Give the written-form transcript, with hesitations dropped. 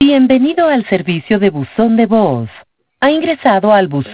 Bienvenido al servicio de buzón de voz. Ha ingresado al buzón